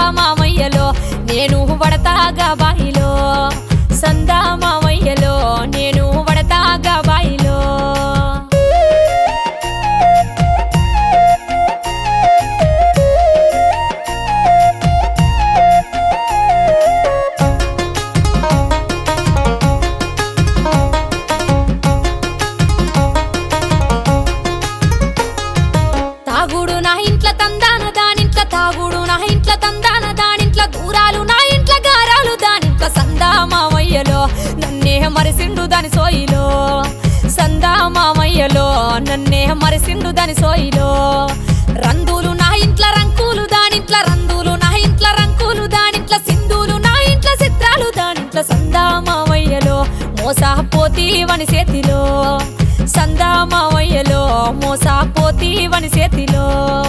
మామయ్యలో నేను వడతాగా బాయిలో సందా మామయ్యలో నేను వడతాగా బాయిలో తాగుడు నా ఇంట్ల తందాన దానింట్ల తాగుడు నా ఇంట్ల తందాన దానింట్ల దూరాలు నా ఇంట్ల గారాలు దానింట్ల సందా మామయ్యలో నన్నే మరిసిండు దాని సోయిలో సందా మామయ్యలో నన్నే మరిసిండు దాని సోయిలో రందులు నా ఇంట్ల రంకులు దానింట్ల రందులు నా ఇంట్ల రంకులు దానింట్ల సింధులు నా ఇంట్ల చిత్రాలు దానింట్ల సందా మామయ్యలో మోసపోతి వని చేతిలో సందా మామయ్యలో మోసపోతి వని చేతిలో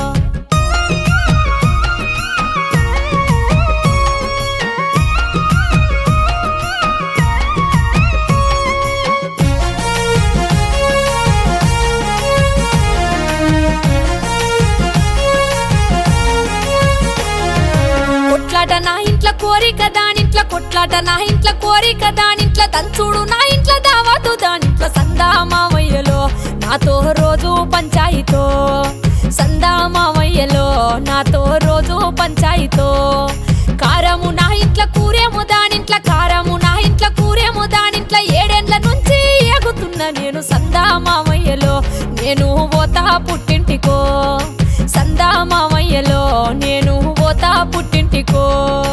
కొట్లాట నా ఇంట్ల కోరిక దానింట్ల కొట్లాట నా ఇంట్ల కోరిక దానింట్ల తంచుడు నా ఇంట్ల దావాతు దానింట్ల సందా మామయ్యలో నాతో రోజు పంచాయితో సందా మామయ్యలో నాతో రోజు పంచాయితో కారము నా ఇంట్ల కూరేమో దానింట్ల కారము నా ఇంట్ల కూరేమో దానింట్ల ఏడేండ్ల నుంచి ఎగుతున్న నేను సందా మామయ్యలో నేను పోతా పుట్టింటికో సందా మామయ్యలో నేను పోతా పుట్టింటికో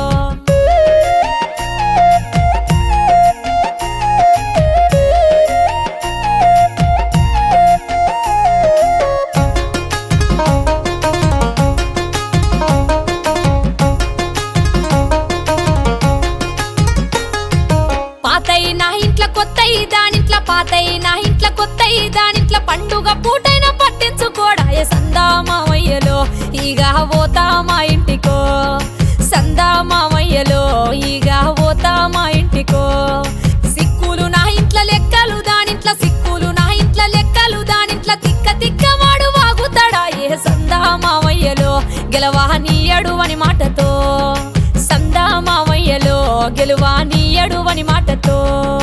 పాతయి నా ఇంట్ల కొత్తయి దానింట్ల పాతయి నా ఇంట్ల కొత్తయి దానింట్ల పండుగ పూటైన పట్టించుకోడాయ సందా మామయ్యలో ఈగ పోతా మా ఇంటికో సందా మామయ్యలో ఈగ పోతా మా ఇంటికో సిక్కులు నా ఇంట్ల లెక్కలు దానింట్ల సిక్కులు నా ఇంట్ల లెక్కలు దానింట్ల తిక్క తిక్క వాడు వాగుతాడాయే సందా మామయ్యలో గెలవా నీయడు అని మాటతో సందా మామయ్యలో గెలువా నీయడు అని మాటతో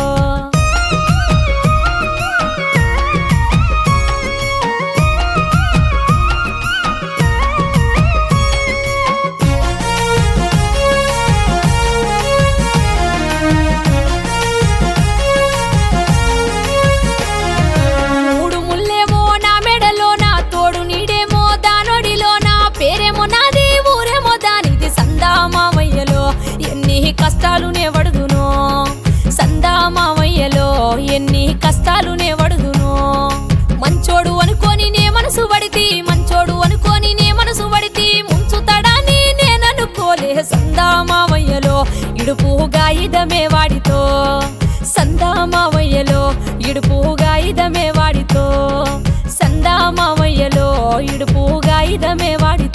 మూడు ముల్లేమో నా మెడలో నా తోడు నీడేమో దానొడిలో నా పేరేమో నాది ఊరేమో దానిది సందా మామయ్యలో ఎన్ని కష్టాలు నే వడుదునో సందా మామయ్యలో ఎన్ని కష్టాలు నే వడుదునో మంచోడు అనుకోని నే మనసు పడితి మంచోడు అనుకోని నే మనసు పడితి ముంచుతాడని నేననుకోలే సందా మామయ్యలో ఇడుపుగా ఇదమే వాడితో సందా మామయ్యలో ఇడుపుగా ఇదమే వాడితో సందా మామయ్యలో ఇడుపుగా ఇదమే వాడితో